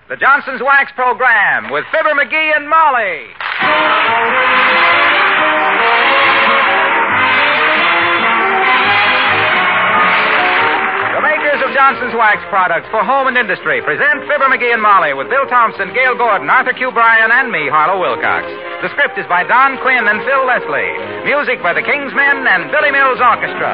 the Johnson's Wax program with Fibber McGee and Molly. The makers of Johnson's Wax products for home and industry present Fibber McGee and Molly with Bill Thompson, Gail Gordon, Arthur Q. Bryan, and me, Harlow Wilcox. The script is by Don Quinn and Phil Leslie. Music by the King's Men and Billy Mills Orchestra.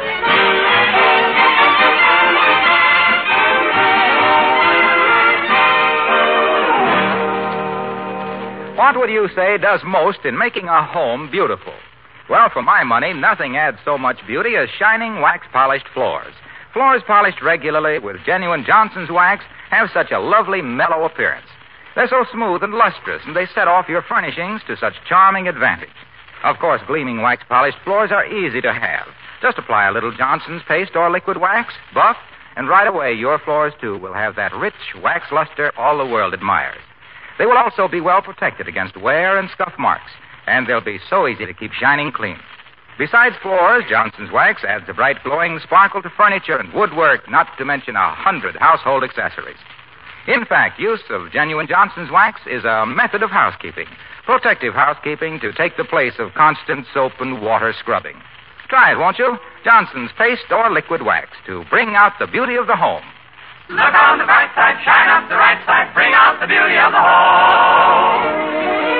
What would you say does most in making a home beautiful? Well, for my money, nothing adds so much beauty as shining wax-polished floors. Floors polished regularly with genuine Johnson's Wax have such a lovely, mellow appearance. They're so smooth and lustrous, and they set off your furnishings to such charming advantage. Of course, gleaming wax-polished floors are easy to have. Just apply a little Johnson's paste or liquid wax, buff, and right away your floors, too, will have that rich wax luster all the world admires. They will also be well protected against wear and scuff marks, and they'll be so easy to keep shining clean. Besides floors, Johnson's Wax adds a bright, glowing sparkle to furniture and woodwork, not to mention 100 household accessories. In fact, use of genuine Johnson's Wax is a method of housekeeping, protective housekeeping to take the place of constant soap and water scrubbing. Try it, won't you? Johnson's paste or liquid wax to bring out the beauty of the home. Look on the bright side, shine up the right side, bring out the beauty of the home.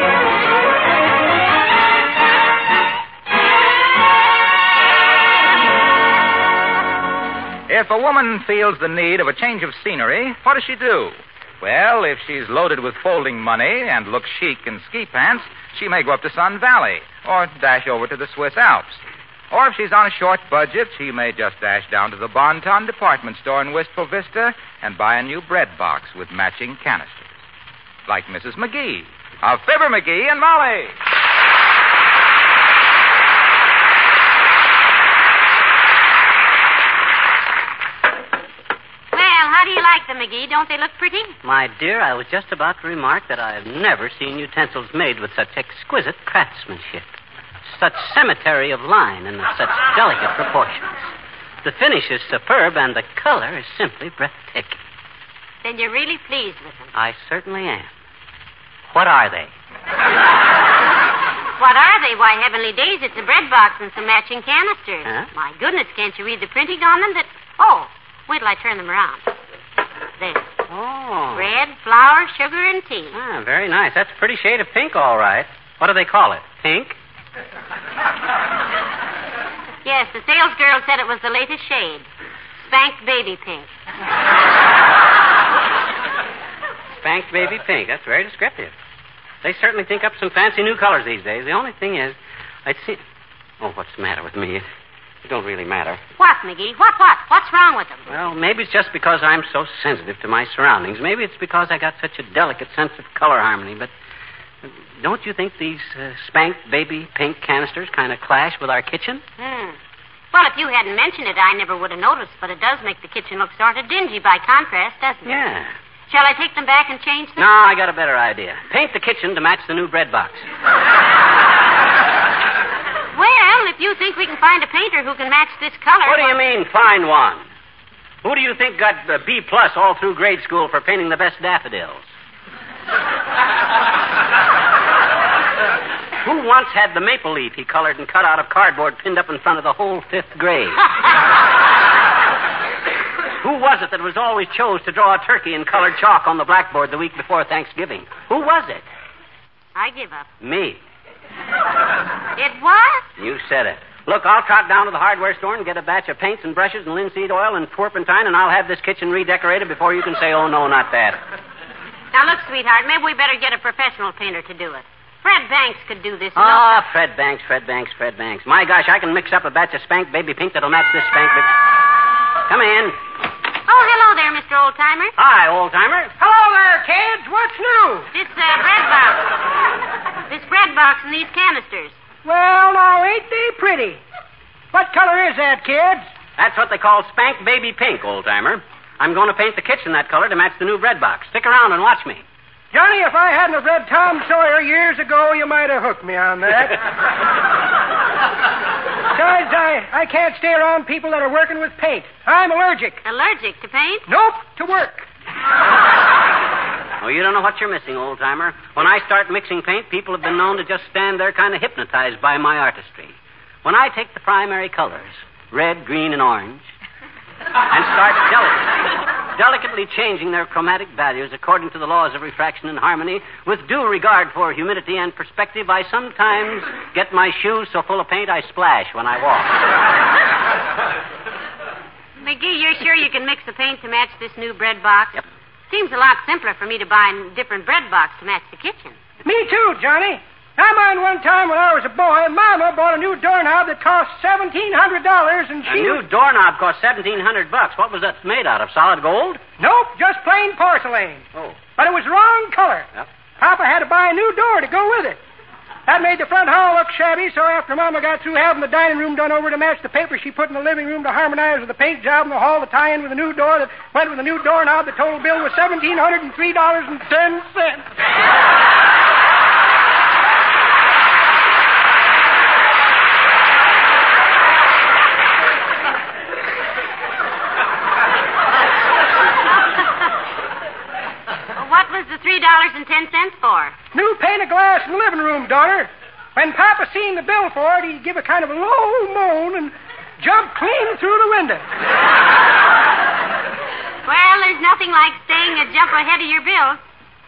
If a woman feels the need of a change of scenery, what does she do? Well, if she's loaded with folding money and looks chic in ski pants, she may go up to Sun Valley or dash over to the Swiss Alps. Or if she's on a short budget, she may just dash down to the Bon Ton department store in Wistful Vista and buy a new bread box with matching canisters. Like Mrs. McGee of Fibber McGee and Molly. Well, how do you like them, McGee? Don't they look pretty? My dear, I was just about to remark that I have never seen utensils made with such exquisite craftsmanship. Such cemetery of line and such delicate proportions. The finish is superb, and the color is simply breathtaking. Then you're really pleased with them. I certainly am. What are they? What are they? Why, heavenly days, it's a bread box and some matching canisters. Huh? My goodness, can't you read the printing on them? Oh, wait till I turn them around. There. Oh. Bread, flour, sugar, and tea. Ah, very nice. That's a pretty shade of pink, all right. What do they call it? Pink? Yes, the sales girl said it was the latest shade. Spanked baby pink. Spanked baby pink. That's very descriptive. They certainly think up some fancy new colors these days. The only thing is, I'd see... Oh, what's the matter with me? It don't really matter. What, McGee? What? What's wrong with them? Well, maybe it's just because I'm so sensitive to my surroundings. Maybe it's because I got such a delicate sense of color harmony, but... Don't you think these spanked baby pink canisters kind of clash with our kitchen? Well, if you hadn't mentioned it, I never would have noticed, but it does make the kitchen look sort of dingy by contrast, doesn't it? Yeah. Shall I take them back and change them? No, I got a better idea. Paint the kitchen to match the new bread box. Well, if you think we can find a painter who can match this color... What do you mean, find one? Who do you think got the B+ all through grade school for painting the best daffodils? Who once had the maple leaf he colored and cut out of cardboard pinned up in front of the whole 5th grade? Who was it that was always chose to draw a turkey in colored chalk on the blackboard the week before Thanksgiving? Who was it? I give up. Me. It was? You said it. Look, I'll trot down to the hardware store and get a batch of paints and brushes and linseed oil and turpentine, and I'll have this kitchen redecorated before you can say, oh, no, not that. Now, look, sweetheart, maybe we better get a professional painter to do it. Fred Banks could do this. Oh, Fred Banks. My gosh, I can mix up a batch of spanked baby pink that'll match this spanked baby... Come in. Oh, hello there, Mr. Oldtimer. Hi, Oldtimer. Hello there, kids. What's new? This bread box. This bread box and these canisters. Well, now, ain't they pretty? What color is that, kids? That's what they call spanked baby pink, Oldtimer. I'm going to paint the kitchen that color to match the new bread box. Stick around and watch me. Johnny, if I hadn't have read Tom Sawyer years ago, you might have hooked me on that. Besides, I can't stay around people that are working with paint. I'm allergic. Allergic to paint? Nope, to work. you don't know what you're missing, old-timer. When I start mixing paint, people have been known to just stand there kind of hypnotized by my artistry. When I take the primary colors, red, green, and orange, and start delicately changing their chromatic values according to the laws of refraction and harmony, with due regard for humidity and perspective, I sometimes get my shoes so full of paint I splash when I walk. McGee, you're sure you can mix the paint to match this new bread box? Yep. Seems a lot simpler for me to buy a different bread box to match the kitchen. Me too, Johnny. I mind one time when I was a boy, Mama bought a new doorknob that cost $1,700, and she... A new doorknob cost $1,700. What was that made out of? Solid gold? Nope, just plain porcelain. Oh. But it was wrong color. Yep. Papa had to buy a new door to go with it. That made the front hall look shabby, so after Mama got through having the dining room done over to match the paper she put in the living room to harmonize with the paint job in the hall to tie in with the new door that went with the new doorknob, the total bill was $1,703.10. What was the $3.10 for? New pane of glass in the living room, daughter. When Papa seen the bill for it, he give a kind of a low moan and jumped clean through the window. Well, there's nothing like staying a jump ahead of your bills.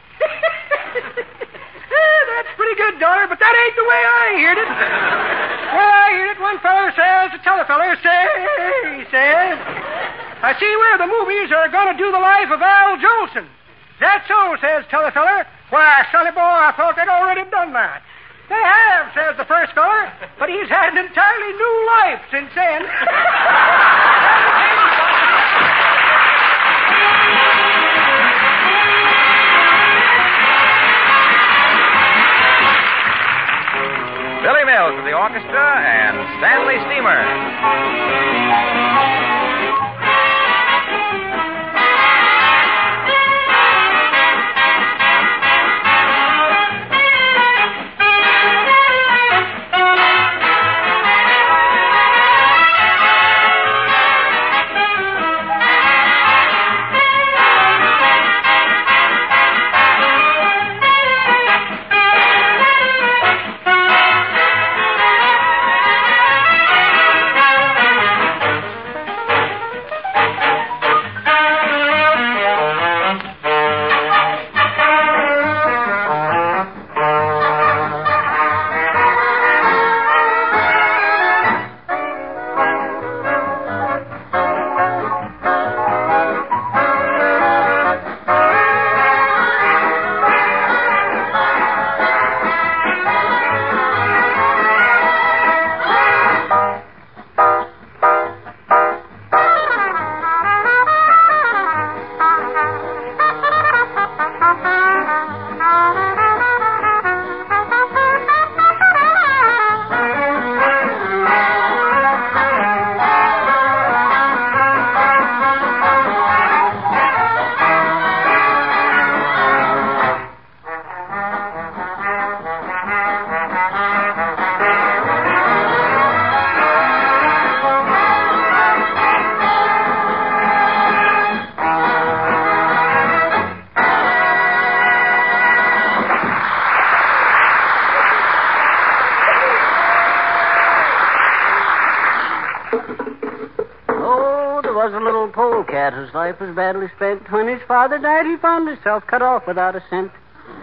That's pretty good, daughter, but that ain't the way I heard it. Well, I heard it. One feller says, the t'other feller he says, I see where the movies are going to do the life of Al Jolson. That's so, says t'other feller. Why, sonny boy, I thought they'd already done that. They have, says the first feller, but he's had an entirely new life since then. Billy Mills with the orchestra and Stanley Steamer. was a little polecat whose life was badly spent. When his father died, he found himself cut off without a cent.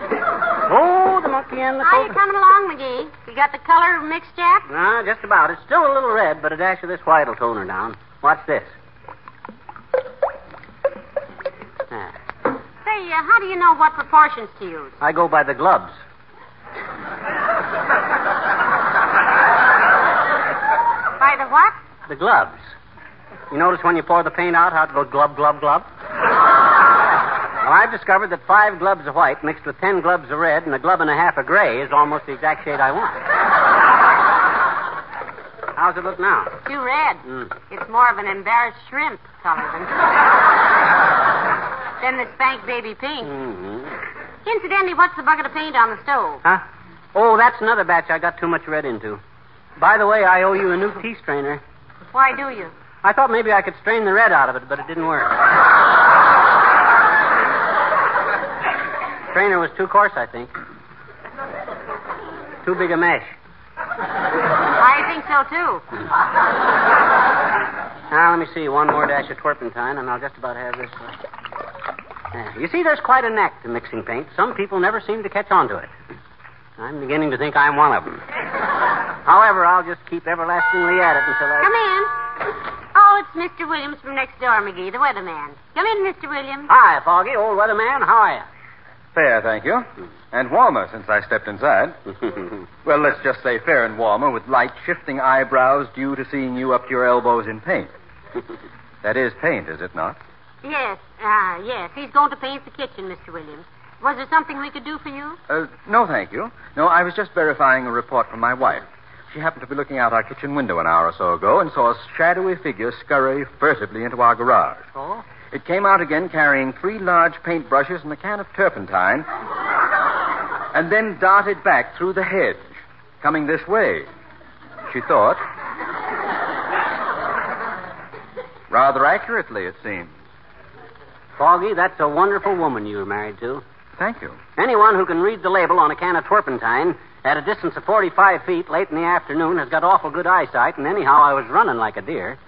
Oh, the monkey and the How you coming along, McGee? You got the color mixed, Jack? No, just about. It's still a little red, but a dash of this white will tone her down. Watch this. Say, how do you know what proportions to use? I go by the gloves. By the what? The gloves. You notice when you pour the paint out how it goes glub, glub, glub? Well, I've discovered that 5 glubs of white mixed with 10 glubs of red and a glub and a half of gray is almost the exact shade I want. How's it look now? Too red. It's more of an embarrassed shrimp color than the spank baby pink. Mm-hmm. Incidentally, what's the bucket of paint on the stove? Huh? Oh, that's another batch I got too much red into. By the way, I owe you a new tea strainer. Why do you? I thought maybe I could strain the red out of it, but it didn't work. trainer was too coarse, I think. Too big a mesh. I think so, too. Now, let me see. One more dash of turpentine, and I'll just about have this. You see, there's quite a knack to mixing paint. Some people never seem to catch on to it. I'm beginning to think I'm one of them. However, I'll just keep everlastingly at it until I... Come in. Oh, it's Mr. Williams from next door, McGee, the weatherman. Come in, Mr. Williams. Hi, Foggy, old weatherman. How are you? Fair, thank you. And warmer since I stepped inside. Well, let's just say fair and warmer with light shifting eyebrows due to seeing you up to your elbows in paint. That is paint, is it not? Yes, yes. He's going to paint the kitchen, Mr. Williams. Was there something we could do for you? No, thank you. No, I was just verifying a report from my wife. She happened to be looking out our kitchen window an hour or so ago and saw a shadowy figure scurry furtively into our garage. Oh? It came out again carrying 3 large paint brushes and a can of turpentine, and then darted back through the hedge, coming this way, she thought. Rather accurately, it seemed. Foggy, that's a wonderful woman you were married to. Thank you. Anyone who can read the label on a can of turpentine at a distance of 45 feet late in the afternoon has got awful good eyesight, and anyhow, I was running like a deer.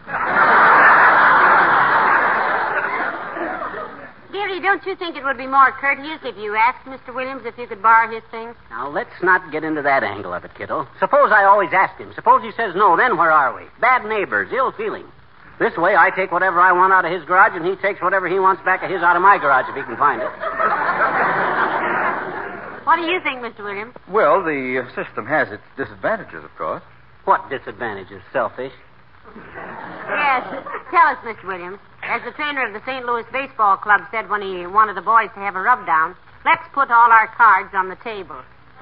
Dearie, don't you think it would be more courteous if you asked Mr. Williams if you could borrow his things? Now, let's not get into that angle of it, kiddo. Suppose I always ask him. Suppose he says no, then where are we? Bad neighbors, ill feeling. This way, I take whatever I want out of his garage, and he takes whatever he wants back of his out of my garage if he can find it. What do you think, Mr. Williams? Well, the system has its disadvantages, of course. What disadvantages, selfish? Yes. Tell us, Mr. Williams. As the trainer of the St. Louis Baseball Club said when he wanted the boys to have a rub-down, let's put all our cards on the table.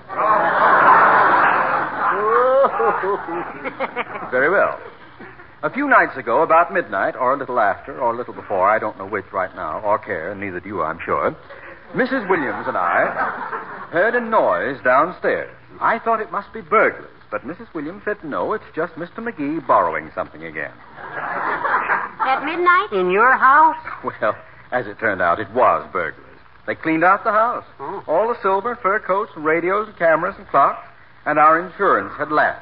Very well. A few nights ago, about midnight, or a little after, or a little before, I don't know which right now, or care, and neither do you, I'm sure, Mrs. Williams and I heard a noise downstairs. I thought it must be burglars, but Mrs. Williams said no, it's just Mr. McGee borrowing something again. At midnight? In your house? Well, as it turned out, it was burglars. They cleaned out the house. Oh. All the silver, fur coats, and radios, and cameras, and clocks, and our insurance had lapsed.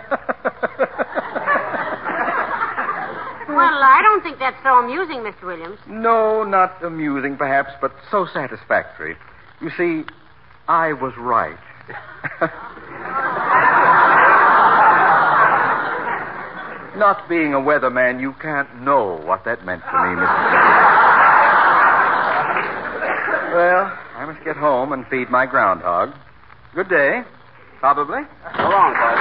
Well, I don't think that's so amusing, Mr. Williams. No, not amusing, perhaps, but so satisfactory. You see, I was right. Not being a weatherman, you can't know what that meant to me, Mr. Well, I must get home and feed my groundhog. Good day. Probably. So long, Foggy.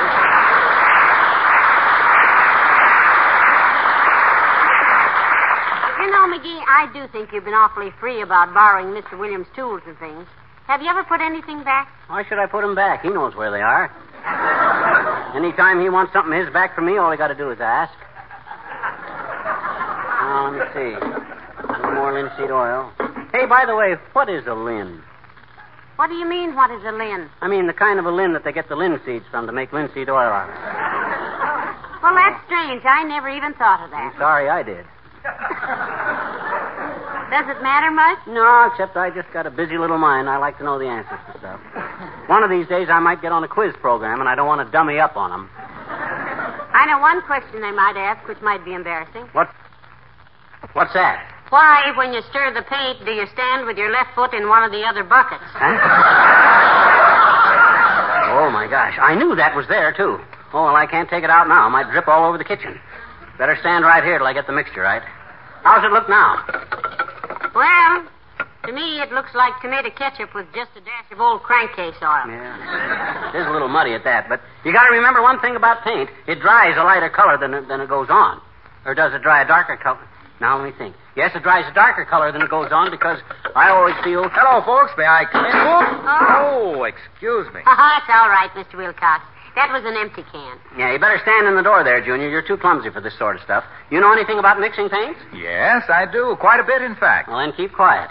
You know, McGee, I do think you've been awfully free about borrowing Mr. Williams' tools and things. Have you ever put anything back? Why should I put them back? He knows where they are. Anytime he wants something his back from me, all he got to do is ask. Now, let me see. A little more linseed oil. Hey, by the way, what is a lin? What do you mean, what is a lin? I mean, the kind of a lin that they get the linseeds from to make linseed oil out of. Well, that's strange. I never even thought of that. I'm sorry I did. Does it matter much? No, except I just got a busy little mind. I like to know the answers to stuff. One of these days I might get on a quiz program, and I don't want to dummy up on them. I know one question they might ask, which might be embarrassing. What's that? Why, when you stir the paint, do you stand with your left foot in one of the other buckets? Huh? Oh, my gosh. I knew that was there, too. Oh, well, I can't take it out now. It might drip all over the kitchen. Better stand right here till I get the mixture right. How's it look now? Well, to me, it looks like tomato ketchup with just a dash of old crankcase oil. Yeah. It is a little muddy at that, but you got to remember one thing about paint. It dries a lighter color than it goes on. Or does it dry a darker color? Now, let me think. Yes, it dries a darker color than it goes on because I always feel... Hello, folks. May I come in? Oh, excuse me. It's all right, Mr. Wilcox. That was an empty can. Yeah, you better stand in the door there, Junior. You're too clumsy for this sort of stuff. You know anything about mixing paints? Yes, I do. Quite a bit, in fact. Well, then keep quiet.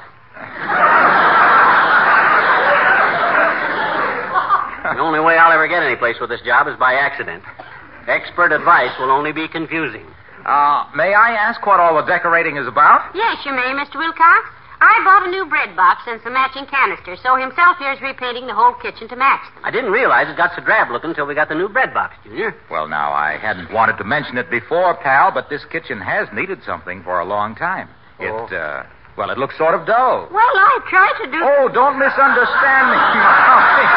The only way I'll ever get any place with this job is by accident. Expert advice will only be confusing. May I ask what all the decorating is about? Yes, you may, Mr. Wilcox. I bought a new bread box and some matching canisters, so himself here's repainting the whole kitchen to match them. I didn't realize it got so drab looking until we got the new bread box, Junior. Well, now, I hadn't wanted to mention it before, pal, but this kitchen has needed something for a long time. Oh. It looks sort of dull. Well, I tried to do... Oh, don't misunderstand me, Molly.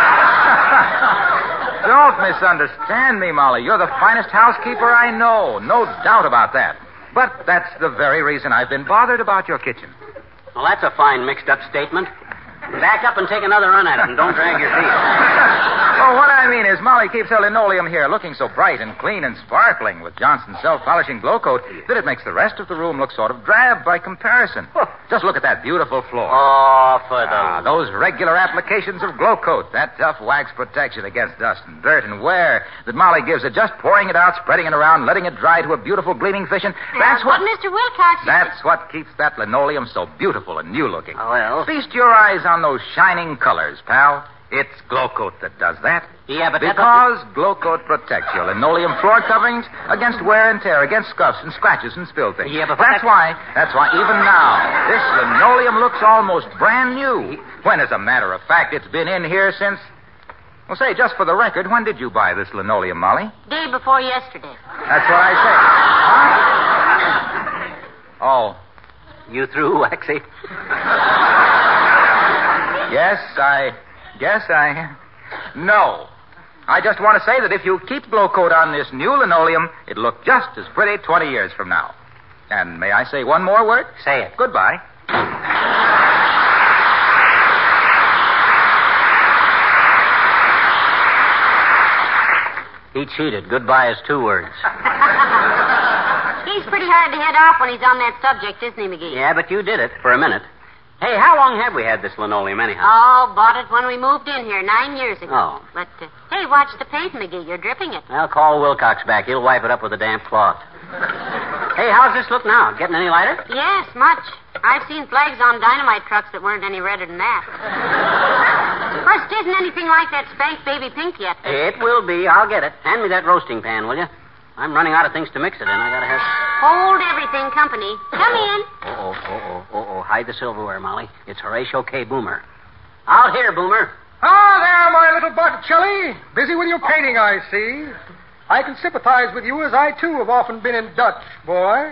Don't misunderstand me, Molly. You're the finest housekeeper I know. No doubt about that. But that's the very reason I've been bothered about your kitchen. Well, that's a fine mixed-up statement. Back up and take another run at it, and don't drag your feet. Well, what I mean is Molly keeps her linoleum here looking so bright and clean and sparkling with Johnson's self-polishing glow coat that it makes the rest of the room look sort of drab by comparison. Just look at that beautiful floor. Oh, for the... Those regular applications of glow coat, that tough wax protection against dust and dirt and wear that Molly gives it, just pouring it out, spreading it around, letting it dry to a beautiful gleaming fission. That's what... But, Mr. Wilcox... That's what keeps that linoleum so beautiful and new-looking. Oh, well... Feast your eyes on those shining colors, pal. It's Glow Coat that does that. Yeah, but because Glow Coat protects your linoleum floor coverings against wear and tear, against scuffs and scratches and spill things. Yeah, but that's why even now, this linoleum looks almost brand new. When, as a matter of fact, it's been in here since... Well, say, just for the record, when did you buy this linoleum, Molly? Day before yesterday. That's what I say. Huh? Oh. You through, Waxy? Yes, I... No. I just want to say that if you keep Glow Coat on this new linoleum, it'll look just as pretty 20 years from now. And may I say one more word? Say it. Goodbye. He cheated. Goodbye is 2 words. He's pretty hard to head off when he's on that subject, isn't he, McGee? Yeah, but you did it for a minute. Hey, how long have we had this linoleum, anyhow? Oh, bought it when we moved in here 9 years ago. Oh. But, hey, watch the paint, McGee. You're dripping it. I'll call Wilcox back. He'll wipe it up with a damp cloth. Hey, how's this look now? Getting any lighter? Yes, much. I've seen flags on dynamite trucks that weren't any redder than that. Of course, it isn't anything like that spanked baby pink yet. It will be. I'll get it. Hand me that roasting pan, will you? I'm running out of things to mix it in. I gotta have... Hold everything company. Come in. Oh. Hide the silverware, Molly. It's Horatio K. Boomer. Out here, Boomer. Ah, there, my little Botticelli. Busy with your painting, I see. I can sympathize with you, as I, too, have often been in Dutch, boy.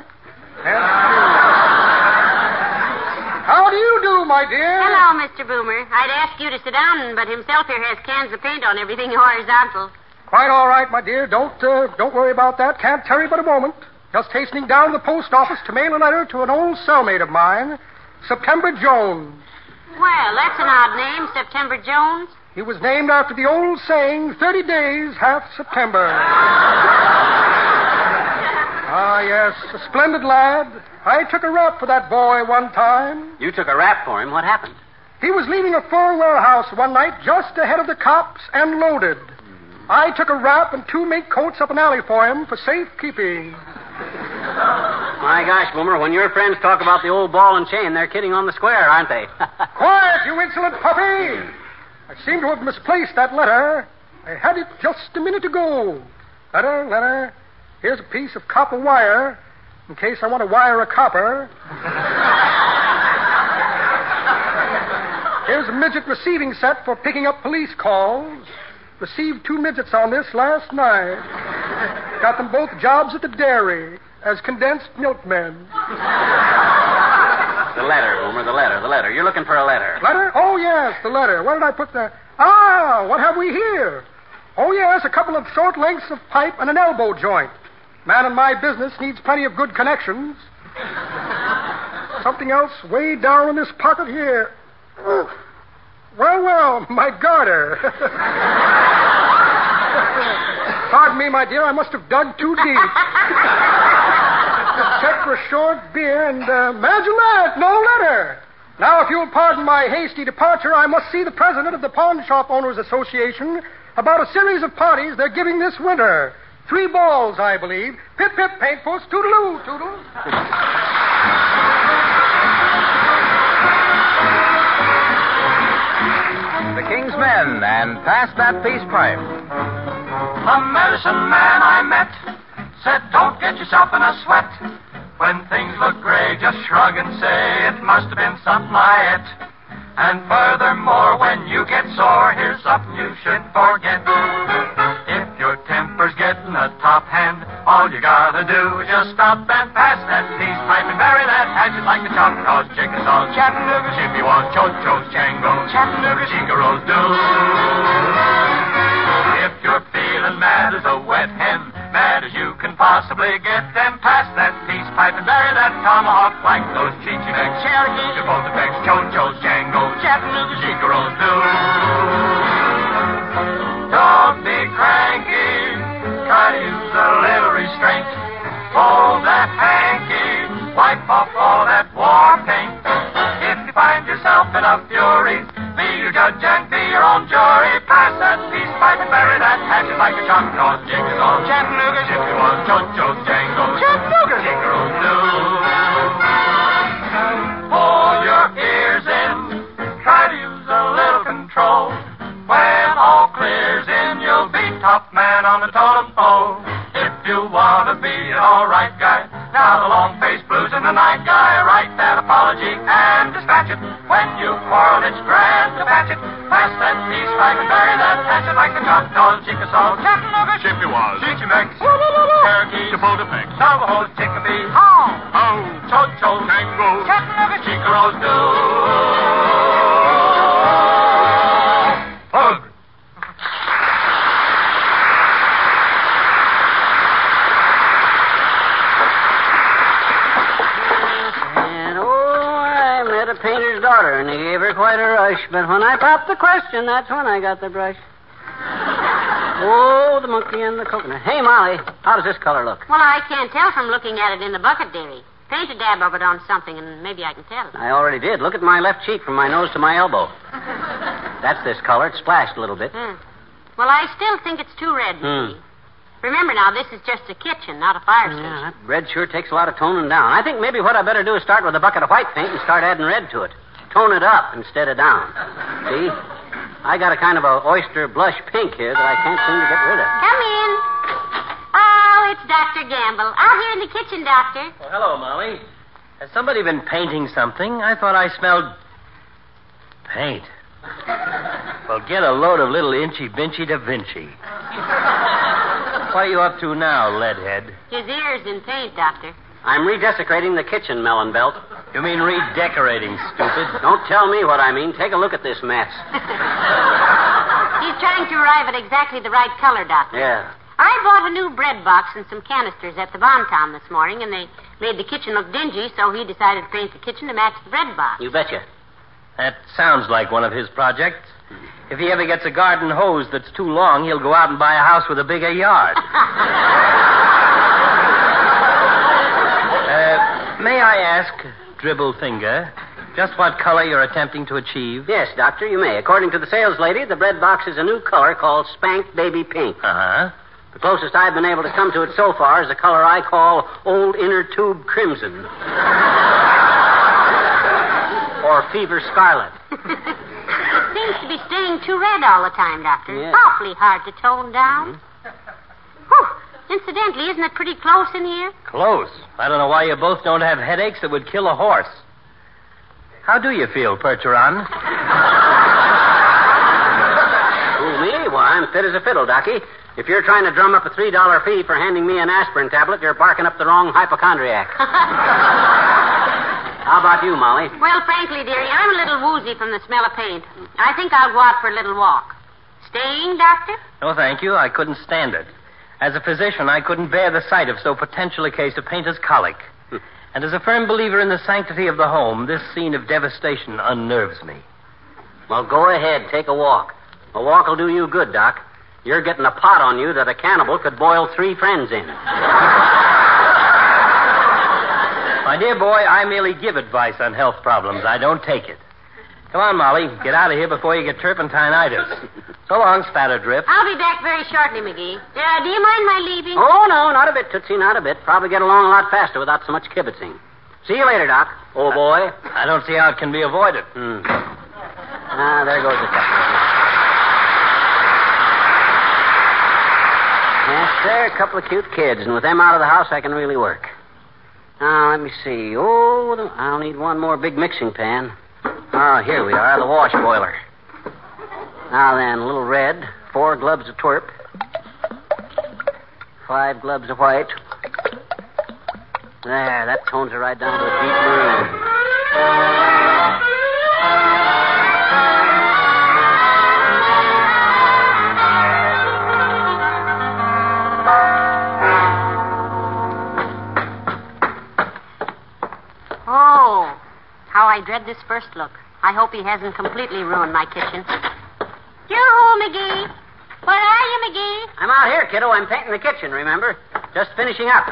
How do you do, my dear? Hello, Mr. Boomer. I'd ask you to sit down, but himself here has cans of paint on everything horizontal. Quite all right, my dear. Don't worry about that. Can't tarry but a moment. Just hastening down to the post office to mail a letter to an old cellmate of mine, September Jones. Well, that's an odd name, September Jones. He was named after the old saying, 30 days, half September. Ah, yes, a splendid lad. I took a rap for that boy one time. You took a rap for him. What happened? He was leaving a fur warehouse one night just ahead of the cops and loaded. I took a wrap and 2 mink coats up an alley for him for safekeeping. My gosh, Boomer, when your friends talk about the old ball and chain, they're kidding on the square, aren't they? Quiet, you insolent puppy! I seem to have misplaced that letter. I had it just a minute ago. Letter. Here's a piece of copper wire in case I want to wire a copper. Here's a midget receiving set for picking up police calls. Received 2 midgets on this last night. Got them both jobs at the dairy as condensed milkmen. The letter, Boomer, the letter. You're looking for a letter. Letter? Oh, yes, the letter. What did I put there? Ah, what have we here? Oh, yes, a couple of short lengths of pipe and an elbow joint. Man in my business needs plenty of good connections. Something else way down in this pocket here. Well, my garter. Pardon me, my dear, I must have dug too deep. Check for a short beer and, imagine that, no letter. Now, if you'll pardon my hasty departure, I must see the president of the Pawn Shop Owners Association about a series of parties they're giving this winter. 3 balls, I believe. Pip, pip, paint puss, toodaloo, toodle. The King's Men, and pass that peace pipe. A medicine man I met said, don't get yourself in a sweat. When things look gray, just shrug and say, it must have been something I ate. And furthermore, when you get sore, here's something you should forget. If your temper's getting a top hand, all you gotta do is just stop and pass that peace pipe and bury that hatchet like the Choctaws, Chickasaws, Chattanooga, Chippewas, Cho-Chos, Changos, Chattanooga, Chicaros do. If you're feeling mad as a wet hen, mad as you can possibly get, then pass that peace pipe and bury that tomahawk like those Chichimecs, Cherokees, Chapultepec, Cho-Chos, Changos, Chattanooga, Chicaros do. Don't be cranky, try to use a little restraint. Hold that hanky, wipe off all that war paint. If you find yourself in a fury, be your judge and be your own jury. Pass that peace pipe and bury that hatchet like the Choctaws, Chickasaws, Chattanooga, Chippewas, Cho-Chos, Changos, Chattanooga, Chicaros do. Pull your ears in, try to use a little control. When all clears in, you'll be top man on the totem pole. If you want to be an all-right guy, now the long-faced blues and the night guy, write that apology and dispatch it. When you quarrel, it's grand to patch it. Pass that peace pipe and bury that hatchet like the Choctaws, Chickasaws, Chattanooga, Chippewas, Chichimecs, Cherokees, Chapultepec, Navajos, Chickadees, Cho-Chos, Changos, Chattanooga, Chicaros do. Painter's daughter, and he gave her quite a rush. But when I popped the question, that's when I got the brush. Oh, the monkey and the coconut. Hey, Molly, how does this color look? Well, I can't tell from looking at it in the bucket, dearie. Paint a dab of it on something, and maybe I can tell. I already did. Look at my left cheek from my nose to my elbow. That's this color. It splashed a little bit. Well, I still think it's too red, dearie. Remember now, this is just a kitchen, not a fire station. Yeah, that red sure takes a lot of toning down. I think maybe what I better do is start with a bucket of white paint and start adding red to it. Tone it up instead of down. See? I got a kind of a oyster blush pink here that I can't seem to get rid of. Come in. Oh, it's Dr. Gamble. Out here in the kitchen, Doctor. Well, hello, Molly. Has somebody been painting something? I thought I smelled paint. Well, get a load of little Inchy-Binchy Da Vinci. What are you up to now, leadhead? His ears in paint, Doctor. I'm redesecrating the kitchen, Melon Belt. You mean redecorating, stupid? Don't tell me what I mean. Take a look at this mess. He's trying to arrive at exactly the right color, Doctor. Yeah. I bought a new bread box and some canisters at the Bonton this morning, and they made the kitchen look dingy, so he decided to paint the kitchen to match the bread box. You betcha. That sounds like one of his projects. If he ever gets a garden hose that's too long, he'll go out and buy a house with a bigger yard. May I ask, Dribble Finger, just what color you're attempting to achieve? Yes, Doctor, you may. According to the sales lady, the bread box is a new color called Spank Baby Pink. Uh-huh. The closest I've been able to come to it so far is a color I call Old Inner Tube Crimson. Or Fever Scarlet. It seems to be staying too red all the time, Doctor. Yeah. Awfully hard to tone down. Whew. Incidentally, isn't it pretty close in here? Close. I don't know why you both don't have headaches that would kill a horse. How do you feel, Percheron? Who, me? Well, I'm fit as a fiddle, Docky. If you're trying to drum up a $3 fee for handing me an aspirin tablet, you're barking up the wrong hypochondriac. How about you, Molly? Well, frankly, dearie, I'm a little woozy from the smell of paint. I think I'll go out for a little walk. Staying, Doctor? No, thank you. I couldn't stand it. As a physician, I couldn't bear the sight of so potential a case of painter's colic. And as a firm believer in the sanctity of the home, this scene of devastation unnerves me. Well, go ahead. Take a walk. A walk will do you good, Doc. You're getting a pot on you that a cannibal could boil 3 friends in. My dear boy, I merely give advice on health problems. I don't take it. Come on, Molly. Get out of here before you get turpentine-itis. So long, Spatterdrip. I'll be back very shortly, McGee. Do you mind my leaving? Oh, no, not a bit, Tootsie, not a bit. Probably get along a lot faster without so much kibitzing. See you later, Doc. Old boy. I don't see how it can be avoided. Ah, there goes the customer. Yes, sir, a couple of cute kids, and with them out of the house, I can really work. Now, let me see. Oh, I'll need one more big mixing pan. Oh, here we are, the wash boiler. Now then, a little red, 4 globs of twerp, 5 globs of white. There, that tones her right down to a deep maroon. Oh, how I dread this first look. I hope he hasn't completely ruined my kitchen. Yoo-hoo, McGee. Where are you, McGee? I'm out here, kiddo. I'm painting the kitchen, remember? Just finishing up.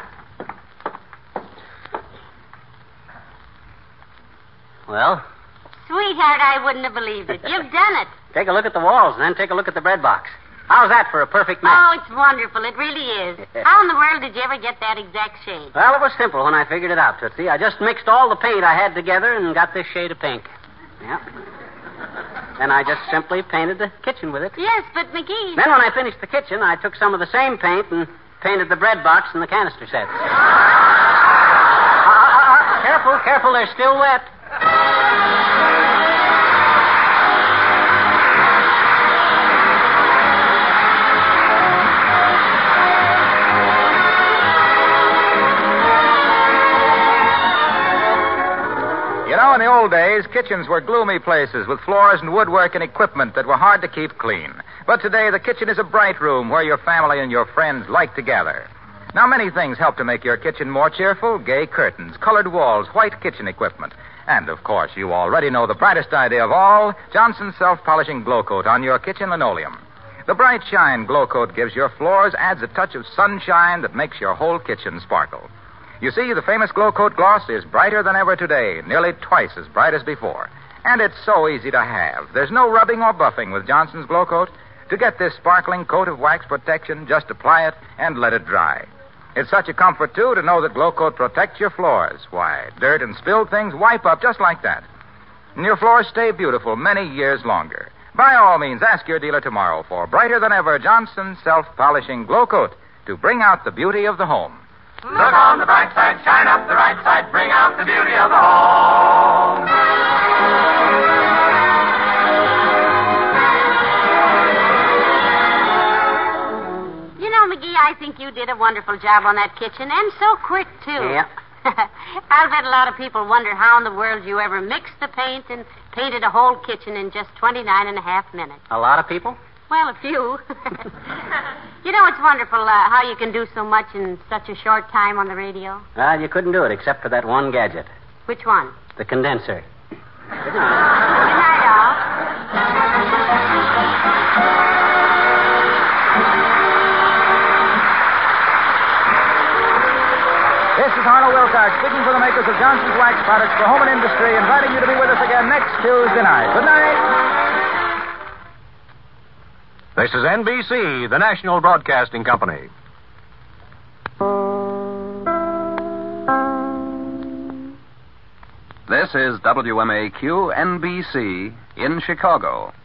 Well? Sweetheart, I wouldn't have believed it. You've done it. Take a look at the walls and then take a look at the bread box. How's that for a perfect match? Oh, it's wonderful. It really is. How in the world did you ever get that exact shade? Well, it was simple when I figured it out, Tootsie. I just mixed all the paint I had together and got this shade of pink. Yep. Then I just simply painted the kitchen with it. Yes, but McGee... Then when I finished the kitchen, I took some of the same paint and painted the bread box and the canister sets. Careful, they're still wet. You know, in the old days, kitchens were gloomy places with floors and woodwork and equipment that were hard to keep clean. But today, the kitchen is a bright room where your family and your friends like to gather. Now, many things help to make your kitchen more cheerful. Gay curtains, colored walls, white kitchen equipment. And, of course, you already know the brightest idea of all, Johnson's self-polishing glow coat on your kitchen linoleum. The Bright Shine glow coat gives your floors, adds a touch of sunshine that makes your whole kitchen sparkle. You see, the famous glow coat gloss is brighter than ever today, nearly twice as bright as before. And it's so easy to have. There's no rubbing or buffing with Johnson's glow coat. To get this sparkling coat of wax protection, just apply it and let it dry. It's such a comfort, too, to know that glow coat protects your floors. Why, dirt and spilled things wipe up just like that. And your floors stay beautiful many years longer. By all means, ask your dealer tomorrow for brighter than ever Johnson's self-polishing glow coat to bring out the beauty of the home. Look on the bright side, shine up the right side, bring out the beauty of the home. You know, McGee, I think you did a wonderful job on that kitchen, and so quick, too. Yeah. I'll bet a lot of people wonder how in the world you ever mixed the paint and painted a whole kitchen in just 29.5 minutes. A lot of people? Well, a few. You know, it's wonderful how you can do so much in such a short time on the radio. Well, you couldn't do it except for that one gadget. Which one? The condenser. Good night, all. This is Arnold Wilcox speaking for the makers of Johnson's Wax Products for Home and Industry, inviting you to be with us again next Tuesday night. Good night. This is NBC, the National Broadcasting Company. This is WMAQ NBC in Chicago.